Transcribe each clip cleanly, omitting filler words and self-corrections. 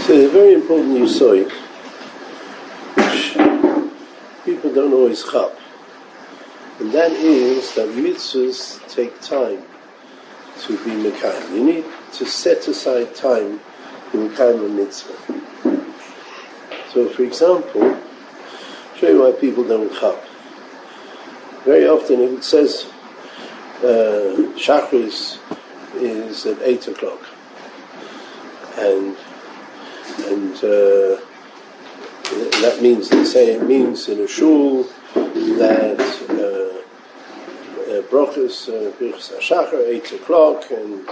So a very important yesod, which people don't always chap, and that is that mitzvahs take time to be mekayim. You need to set aside time to mekayim a mitzvah. So, for example, I'll show you why people don't chap. Very often, if it says Shachris is at 8 o'clock, and that means, let's say, it means in a shul that brachos hashachar 8 o'clock, and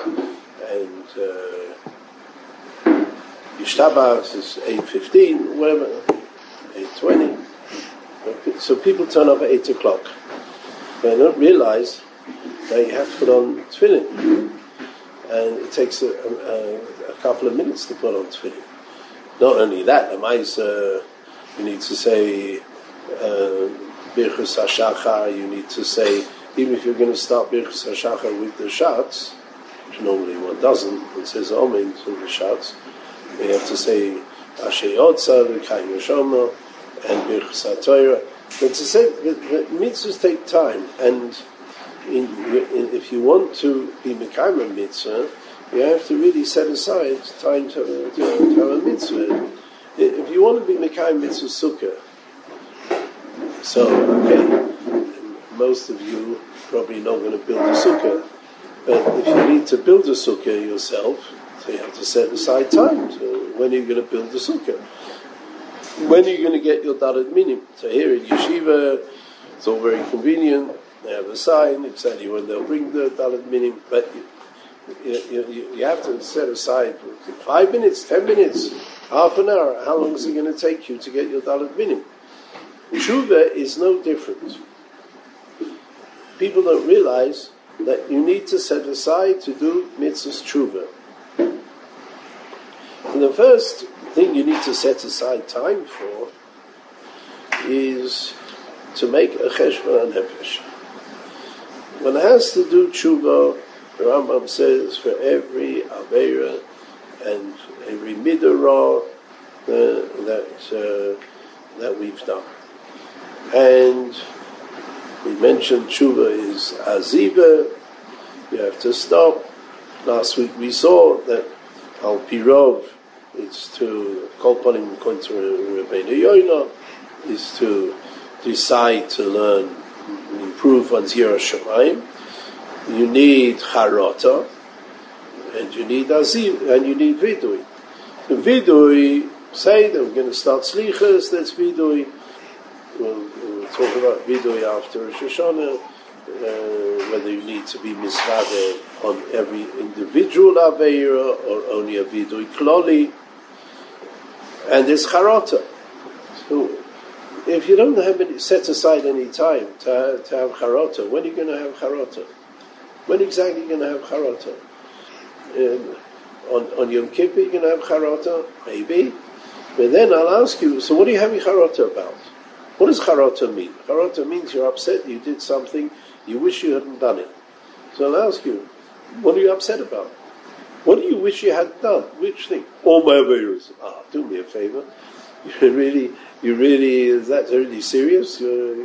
Yishtabach is 8:15, whatever, 8:20. So people turn up at 8 o'clock. They don't realize that you have to put on tefillin, and it takes a couple of minutes to put on tefillin. Not only that, you need to say Birchus HaShachar, you need to say, even if you're going to start Birchus HaShachar with the shots, which normally one doesn't, it says Amen to the shots, you have to say Asher Yotza, V'Chaim Yoshomer, and Birchus HaTorah. But to say, the mitzvahs take time, and if you want to be Mekayim a mitzvah, you have to really set aside time to have a mitzvah. If you want to be Mekayim mitzvah sukkah, so, okay, most of you probably not going to build a sukkah, but if you need to build a sukkah yourself, so you have to set aside time. So when are you going to build a sukkah? When are you going to get your Dalet Minim? So here in Yeshiva, it's all very convenient. They have a sign, exactly when they'll bring the Dalet Minim, but you have to set aside 5 minutes, 10 minutes, half an hour. How long is it going to take you to get your Dalet Minim? Tshuva is no different. People don't realize that you need to set aside to do mitzvahs tshuva. And the first thing you need to set aside time for is to make a cheshbon nefesh. One has to do tshuva. The Rambam says for every aveira and every midah that we've done. And we mentioned tshuva is aziva. You have to stop. Last week we saw that al pirov, it's to kol panim kontra Rabbeinu Yoina, is to decide to learn, improve one's Yiras Shamayim. You need charata, and you need aziv, and you need vidui. The vidui, say that we're going to start slichas, that's vidui. We'll talk about vidui after Rosh Hashanah, whether you need to be misvade on every individual aveira or only a vidui kloli. And there's charata. So if you don't have set aside any time to have charata, when are you going to have charata? When exactly are you going to have charata? On Yom Kippur you're going to have charata? Maybe. But then I'll ask you, so what are you having charata about? What does charata mean? Charata means you're upset, you did something, you wish you hadn't done it. So I'll ask you, what are you upset about? What do you wish you had done? Which thing? All my aveiros. Do me a favor. You really, is that really serious?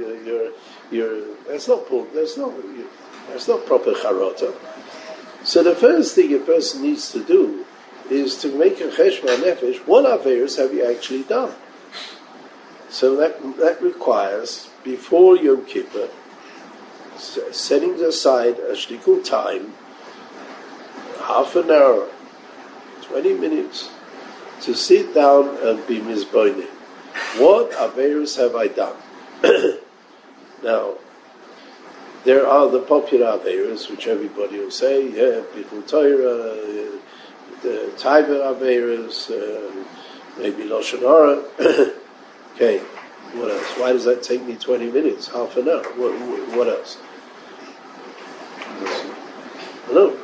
That's not proper charata. So the first thing a person needs to do is to make a cheshbon nefesh. What aveiros have you actually done? So that requires, before Yom Kippur, setting aside a shlikut time, half an hour, 20 minutes, to sit down and be mizboinim. What aveiros have I done? Now, there are the popular aveiros, which everybody will say, Bichlul Torah, the Taiva aveiros, maybe Lashon Hara. Okay, what else? Why does that take me 20 minutes, half an hour? What else? No.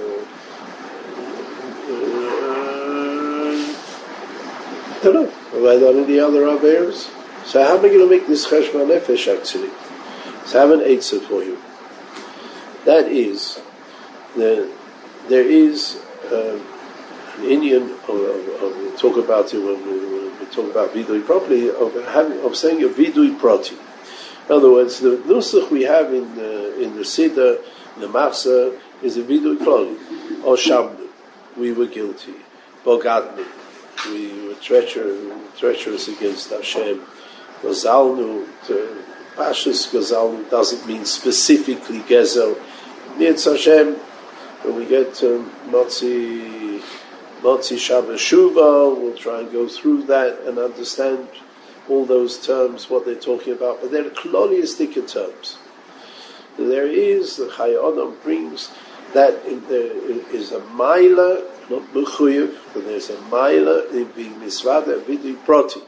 I don't know. Have I done any other aveiros? So how am I going to make this cheshbon nefesh actually? So I have an eitzah for you. That is, there is Indian, we'll talk about it when we talk about vidui properly, of saying a vidui proti. In other words, the nusach we have in the Siddur, in the Machzor, is a vidui kloli. O shamnu, we were guilty. Bogadnu, we were treacherous against Hashem. Gazalnu, Pashas Gazalnu doesn't mean specifically Gezel. It's Hashem. When we get to Motzi Shabbos Shuvah, we'll try and go through that and understand all those terms, what they're talking about. But they're kloliistic terms. There is, the Chayei Adam brings that there is a maila, not mechuyev, but there's a maila in being misvada vidui proti.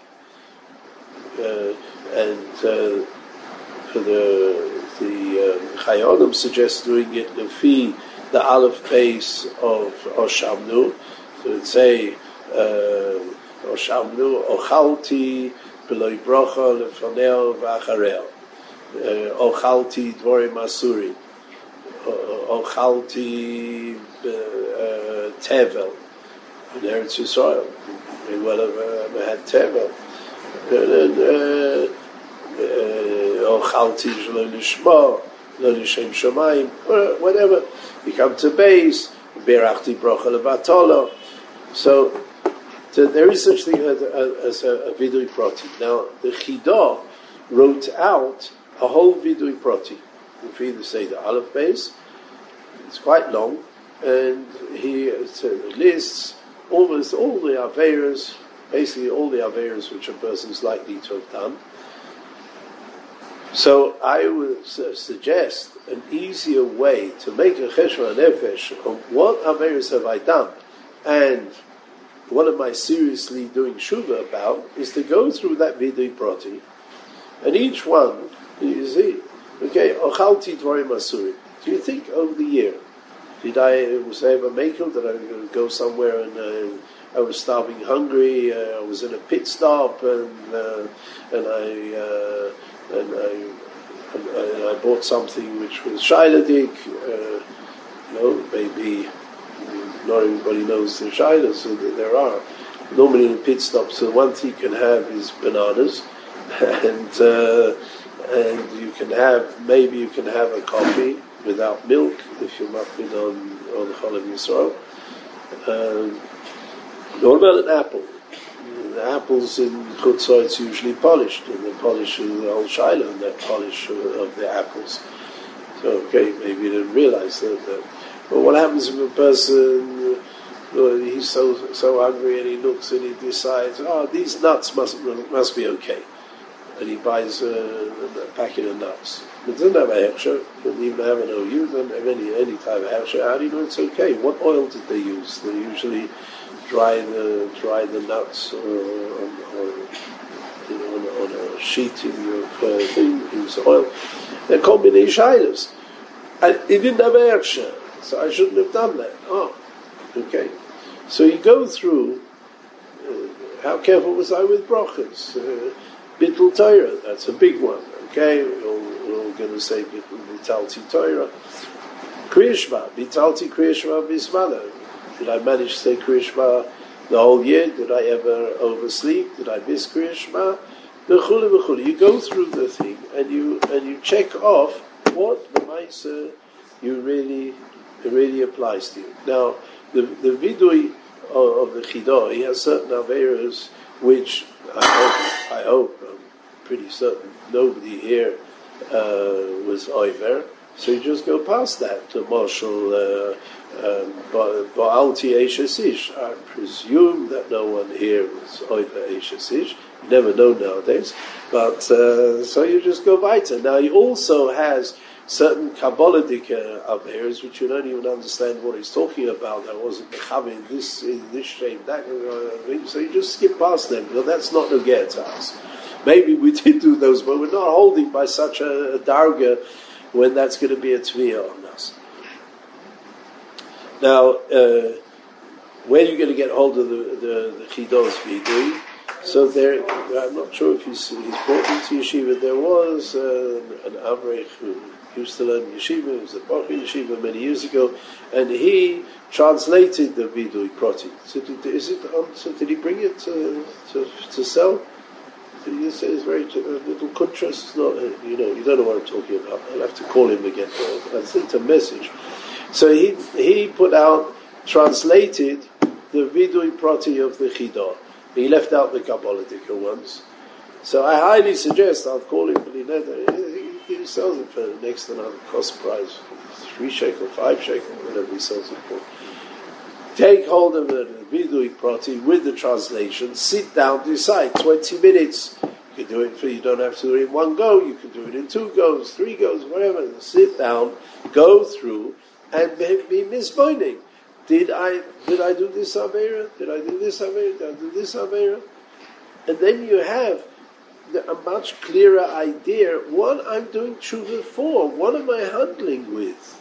For the Chayei Adam suggests doing it lefi the aleph base of Oshamnu. So it'd say Oshamnu Ochalti Beloi Brocha Lefoneo V'Achareo Ochalti Dvorim Asuri Ochalti Tevel in Eretz Yisrael. They well have had Tevel. Ochalti Shelo Lishma Lo Lishem Shamayim, whatever. You come to base, Berachti Brocha Levatolo. So there is such thing as a vidui proti. Now the Chidah wrote out a whole vidui proti. If you either say the aleph base, it's quite long, and he lists almost all the aveiros, basically all the aveiros which a person is likely to have done. So I would suggest an easier way to make a cheshbon nefesh of what aveiros have I done, and what am I seriously doing shuvah about, is to go through that vidui proti, and each one, you see, okay, ochalti dvorim asuri. Do you think over the year, did I have a makel? Did I go somewhere and I was starving, hungry? I was in a pit stop, and I bought something which was shayladik. Maybe not everybody knows the shaylas, so there are. Normally in pit stops, the one thing you can have is bananas, and you can have a coffee without milk if you're mafkin on the Chol of Yisrael. What about an apple? The apples in Chutzah, it's usually polished, and they polish the whole shaila and that polish of the apples. So, okay, maybe you didn't realize that. But what happens if a person, he's so hungry, and he looks and he decides, these nuts must be okay, and he buys a packet of nuts. It doesn't have a hechsher, doesn't even have an OU, doesn't have any type of hechsher. How do you know it's okay? What oil did they use? They usually dry the nuts on a sheet in your thing, use oil. They're combination items. And it didn't have a hechsher, so I shouldn't have done that. Okay. So you go through, how careful was I with brachas? Bittul Torah, that's a big one. Okay, we're all going to say Bitalti Torah. Kriya Shema, Bitalti Kriya Shema Bismana. Did I manage to say Kriya Shema the whole year? Did I ever oversleep? Did I miss Kriya Shema? You go through the thing and you check off what the Maisa it really applies to you. Now, the vidui of the Chidah, he has certain aveiros which I hope, I'm pretty certain nobody here was over. So you just go past that to Marshal Ba'alti Eishasish. I presume that no one here was over Eishasish. You never know nowadays. But so you just go weiter. Now he also has certain Kabbalic aveiros which you don't even understand what he's talking about. That wasn't Mechaber in this shape, that so you just skip past them, because that's not Nogeh to us. Maybe we did do those, but we're not holding by such a darga when that's going to be a tviyah on us. Now, where are you going to get hold of the Chidos vidui? So there, I'm not sure if he's brought into yeshiva. There was an avrech who used to learn yeshiva. He was at Bach Yeshiva many years ago, and he translated the Vidui Proti. So did he bring it to sell? Did he say it's very little contrast? It's not, you don't know what I'm talking about. I'll have to call him again. I sent a message. So he put out, translated the Vidui Proti of the Chidah. He left out the Kabbaladika ones. So I highly suggest, I'll call him, but he sells it for next to another cost price, 3 shekel, 5 shekel, whatever he sells it for. Take hold of the Vidui Proti with the translation, sit down, decide, 20 minutes. You can do it you don't have to do it in one go, you can do it in 2 goes, 3 goes, whatever. Sit down, go through, and be mispointing. Did I do this Avera? Did I do this Avera? Did I do this Avera? And then you have a much clearer idea what I'm doing tshuva for. What am I handling with?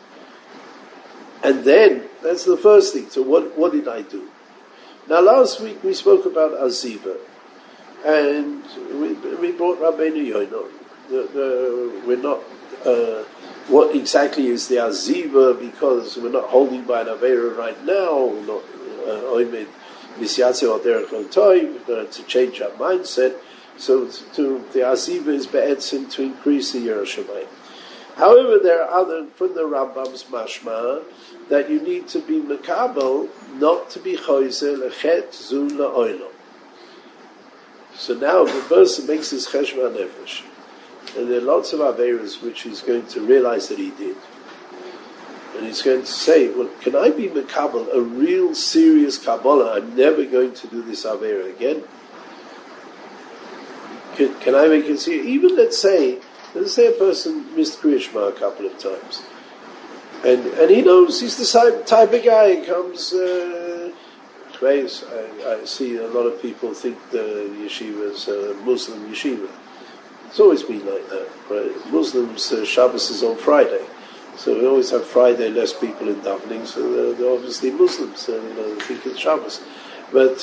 And then, that's the first thing. So what did I do? Now last week we spoke about Aziva. And we brought Rabbeinu Yoino. We're not... what exactly is the Aziva, because we're not holding by an Avera right now, we're not Oimed Misyatze or Derech L'Toy, we're going to change our mindset. So the Aziva is be'etzim to increase the Yerushalayim. However, there are other, from the Rambam's mashma, that you need to be mekabel, not to be choize lechet zu la'olam. So now the person makes his cheshvan nefesh. And there are lots of Averas which he's going to realize that he did. And he's going to say, well, can I be Mekabel, a real serious Kabbalah? I'm never going to do this Avera again. Can I make it serious? Even let's say a person missed Kriya Shema a couple of times. And he knows he's the type of guy who comes... I see a lot of people think the yeshiva is a Muslim yeshiva. It's always been like that, right? Muslims, Shabbos is on Friday. So we always have Friday less people in davening, so they're obviously Muslims, they think it's Shabbos. But,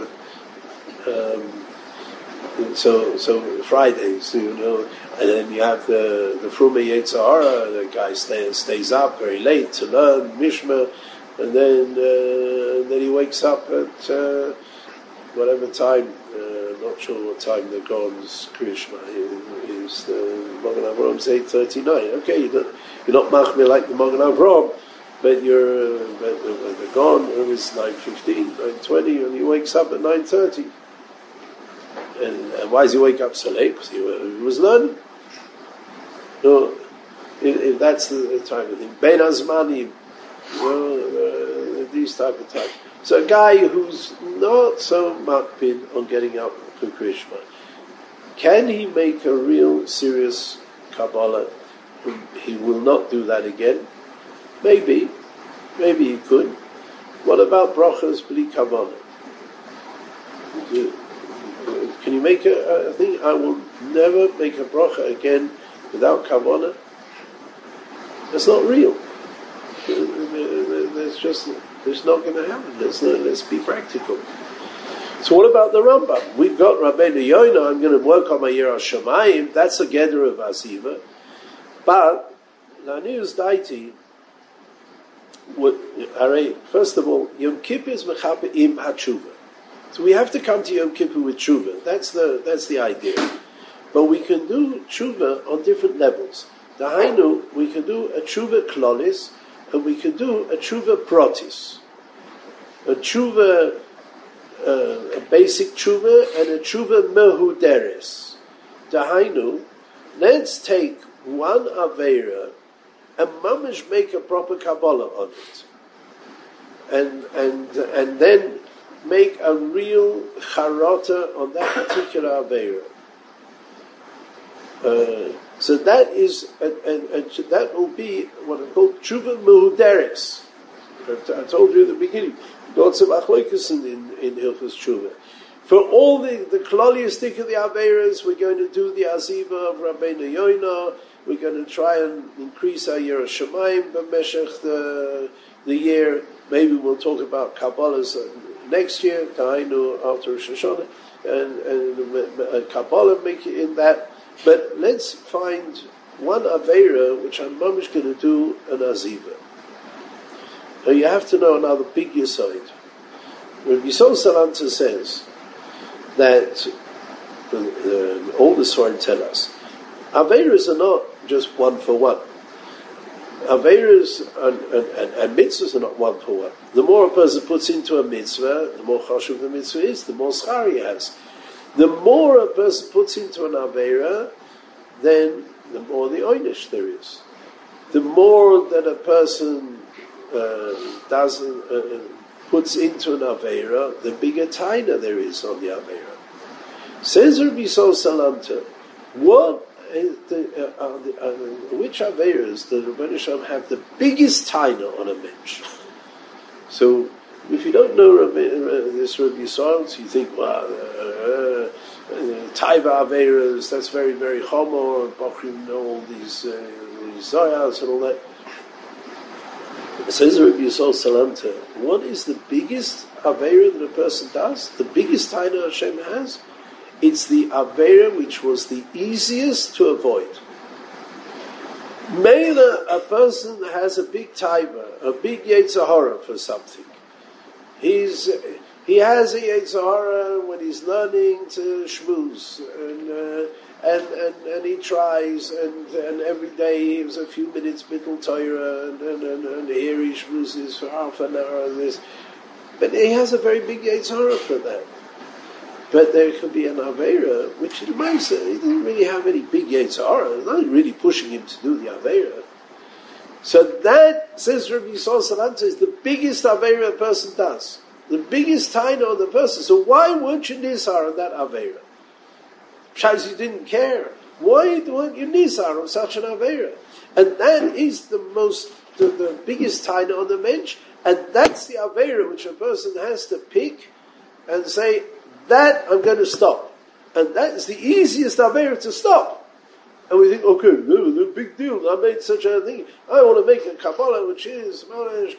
so Fridays, and then you have the Frume Yetzirah, the guy stays up very late to learn Mishma, and then he wakes up at whatever time, not sure what time the Gaon's Kriya Shema is. The Magen Avram's 8:39. Okay, you're not machmir like the Magen Avram, but the Gaon is 9:15, 9:20, and he wakes up at 9:30. And why does he wake up so late? Because he was learning. No, if that's the type of thing. Ben Azmani, these type of time. So a guy who's not so makpid on getting up for Kriya Shema, can he make a real serious Kabbalah? He will not do that again. Maybe he could. What about brachas b'li kavanah? Can you make a thing? I will never make a bracha again without kavanah. That's not real. It's not going to happen. Let's be practical. So what about the Rambam? We've got Rabbeinu Yoina, I'm going to work on my Yirah Shamayim, that's a gather of Aziva. But, Lanius Daiti, first of all, Yom Kippur is Mechape im HaTshuva. So we have to come to Yom Kippur with Tshuva. That's the idea. But we can do Tshuva on different levels. Dahainu, we can do a Tshuva Klolis, and we can do a Tshuva Protis. A Tshuva, a basic Tshuva, and a Tshuva Mehuderes. Dahainu, let's take one Aveira and mamish make a proper Kabbalah on it. And then make a real Charata on that particular Aveira. So that is, and that will be what I call Tshuva Mehuderes. I told you at the beginning, lots of achloikus in Hilchos Tshuva. For all the kloliistic of the Aveiras, we're going to do the Aziva of Rabbeinu Yoina. We're going to try and increase our Yirah Shamayim b'meshech the year. Maybe we'll talk about Kabbalahs next year, Ta'ainu after Rosh Hashanah, and Kabbalah make it in that. But let's find one Aveira which I'm mamish going to do an Aziva. Now you have to know another big Yesod. Rabbi Yisrael Salanta says that all the Sforim tell us Aveiras are not just one for one. Aveiras and mitzvahs are not one for one. The more a person puts into a mitzvah, the more chashuv the mitzvah is, the more schar he has. The more a person puts into an Aveira, then the more the oynish there is. The more that a person puts into an Aveira, the bigger taina there is on the Aveira. Says Rabbi Yisrael Salanta, which Aveiras the Rebbeinu Shalom have the biggest taina on a mensch? So, if you don't know this Rabbi Yisrael, so you think, well, Taiva Aveiras, that's very, very homo, and Bochrim know all these Zoyas and all that. It says Rabbi Yisrael Salanta, what is the biggest Aveira that a person does? The biggest taina Hashem has? It's the Aveira which was the easiest to avoid. Mela, a person has a big taiva, a big Yetzer Hara for something. He has a Yetzer Hara when he's learning to shmooze, and he tries, and every day he has a few minutes middle Torah, and here he shmoozes for half an hour and this. But he has a very big Yetzer Hara for that. But there could be an Aveira, which in Maisa, he doesn't really have any big Yetzer Hara. It's not really pushing him to do the Aveira. So that, says Rabbi Yisrael Salanta, is the biggest Aveira a person does. The biggest taina on the person. So why weren't you Nizar on that Aveira? Because you didn't care. Why weren't you Nizar on such an Aveira? And that is the biggest taina on the mensch, and that's the Aveira which a person has to pick and say, that I'm going to stop. And that is the easiest Aveira to stop. And we think, okay, no big deal. I made such a thing. I want to make a Kabbalah which is going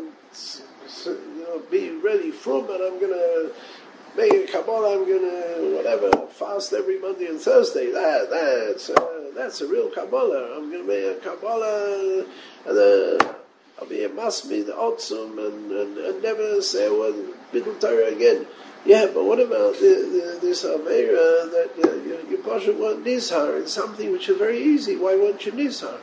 to be really from, and I'm going to make a Kabbalah, I'm going to, fast every Monday and Thursday. That's a real Kabbalah. I'm going to make a Kabbalah, and I'll be a Masmid, Otzum, and never say a word Bidul Torah again. Yeah, but what about this Aveira that you Pasha want Nizhar? It's something which is very easy. Why won't you Nizhar?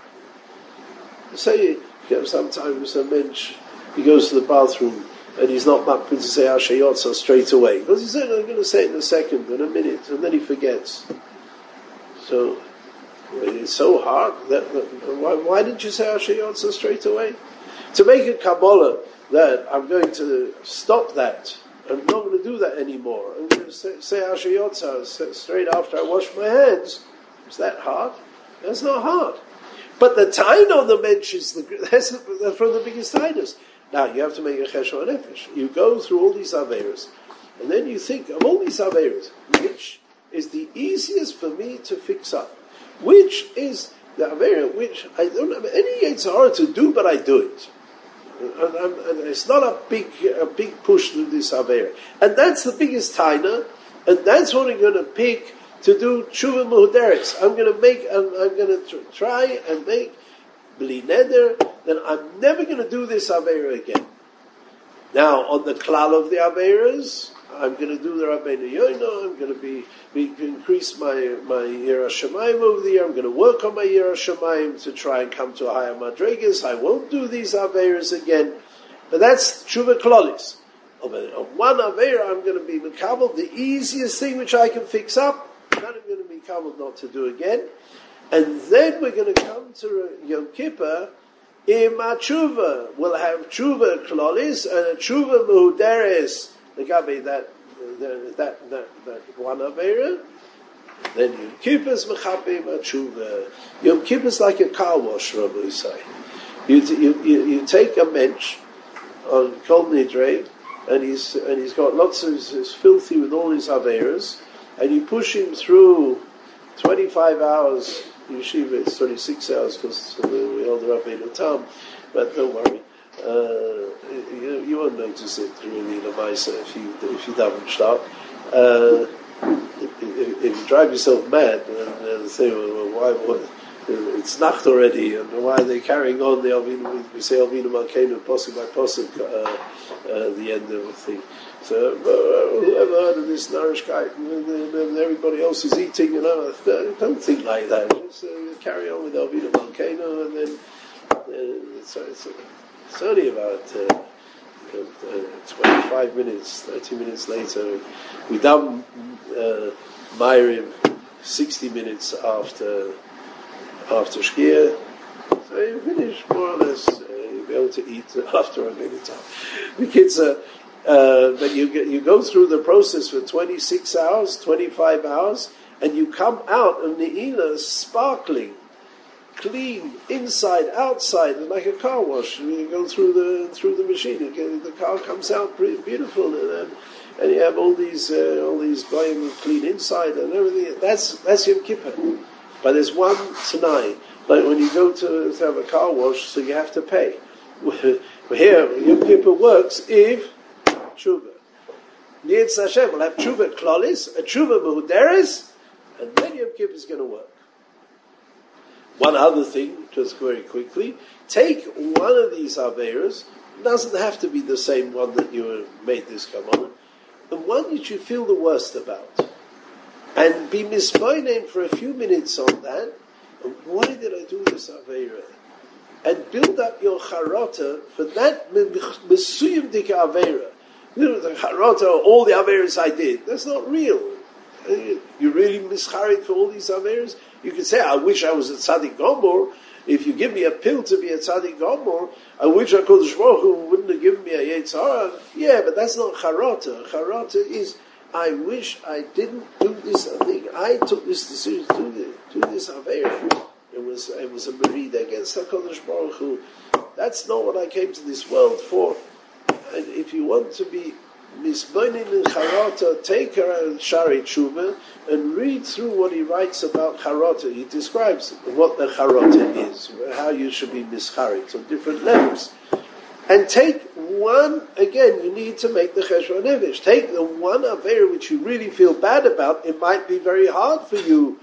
Say, sometimes a mensch, he goes to the bathroom and he's not makpid to say Asher Yotza straight away. Because he said, I'm going to say it in a second, in a minute, and then he forgets. So, it's so hard. Why didn't you say Asher Yotza straight away? To make a Kabbalah that I'm going to stop that, I'm not going to do that anymore. I'm going to say Asher Yotza straight after I wash my hands. Is that hard? That's not hard. But the taina on the mensch is that's from the biggest tainas. Now you have to make a cheshbon nefesh. You go through all these aveiros, and then you think of all these aveiros, which is the easiest for me to fix up? Which is the aveira which I don't have any Yetzer Hara to do, but I do it. And it's not a big push to this aveira, and that's the biggest taina, and that's what I'm going to pick to do tshuva muhuderes. I'm going to try and make bli neder. Then I'm never going to do this aveira again. Now on the klal of the aveiras, I'm going to do the Rabbeinu Yoino. I'm going to increase my Yirah Shamayim over the year. I'm going to work on my Yirah Shamayim to try and come to a higher madrigas. I won't do these aveiras again. But that's tshuva klolis. Of one aveira, I'm going to be mekabel, the easiest thing which I can fix up. Then I'm going to be mekabel not to do again. And then we're going to come to Yom Kippur. In my tshuva, we'll have tshuva klolis and a tshuva muhuderes. The gabi that one aveira. Then Yom Kippur's mechapim a tshuva. Yom Kippur's like a car wash, Rabbi Yisai. You take a mensch on Kol Nidre, and he's got lots of, he's filthy with all his aveiras, and you push him through 25 hours. Yeshiva, it's 26 hours because we hold the Rabbeinu Tam, but don't worry, you won't notice it really in a Maisa if you daven stop. If you drive yourself mad and say, well, it's Nacht already, and why are they carrying on the Avinu? We say Avinu Malkeinu, Pasuk by Pasuk, the end of the thing. So, whoever heard of this Narishkeit, and everybody else is eating, don't think like that. Just carry on with Avinu Malkeinu, and then it's only about 25 minutes, 30 minutes later. We done Ma'ariv 60 minutes after Shkia, so you finish more or less. You'll be able to eat after a minute time. The kids but you go through the process for 26 hours, 25 hours, and you come out of Ne'ilah sparkling, clean, inside, outside, like a car wash. You go through the machine, the car comes out pretty beautiful, and you have all these goyim clean inside and everything. That's Yom Kippur. But there's one Tanai, like when you go to have a car wash, so you have to pay. Here, Yom Kippur works if tshuva. Niyetz Hashem will have tshuva klolis, a tshuva mehuderes, and then Yom Kippur is going to work. One other thing, just very quickly, take one of these averas, doesn't have to be the same one that you made this come on, the one that you feel the worst about, and be mismoinem for a few minutes on that. And why did I do this avera? And build up your charata for that mesuyim dika avera. The charata, all the averas I did, that's not real. You really mischarit for all these averas. You can say, I wish I was a tzaddik gomor. If you give me a pill to be a tzaddik gomor, I wish HaKadosh Baruch Hu wouldn't have given me a yetzer hara. Yeah, but that's not charata. Charata is, I wish I didn't do this thing. I took this decision to do this avera. It was a merida against HaKadosh Baruch Hu. That's not what I came to this world for. And if you want to be misbonin in charata, take around Shari Tshuva and read through what he writes about charata. He describes what the charata is, how you should be mischarit on different levels. And take one, again, you need to make the cheshbon nefesh. Take the one avera which you really feel bad about. It might be very hard for you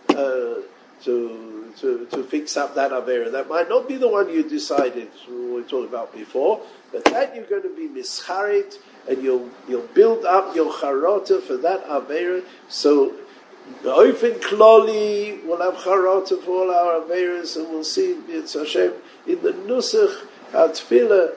to fix up that avera. That might not be the one you decided, we talked about before, but that you're going to be mischarit, and you'll build up your charata for that avera. So the Oifen Kloli will have charata for all our averas, and we'll see B'Yetz Hashem in the Nusach HaTfilah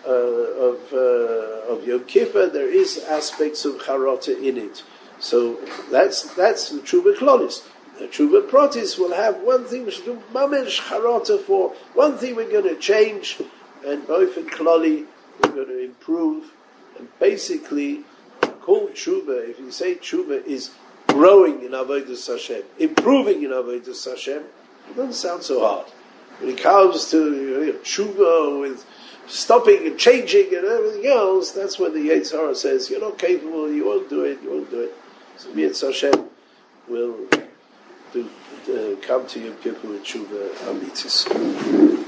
of Yom Kippur. There is aspects of charata in it. So that's the Tshuva Klolis. The Tshuva Protis will have one thing which is Mamesh Charata for, one thing we're going to change, and both in Klali we're going to improve. And basically, called Tshuva, if you say Tshuva is growing in Avodas Hashem, improving in Avodas Hashem, it doesn't sound so hard. When it comes to Tshuva with stopping and changing and everything else, that's when the Yetzer Hara says, you're not capable, you won't do it. So B'Yetz Hashem will come to Yom Kippur with Tshuva Amitis.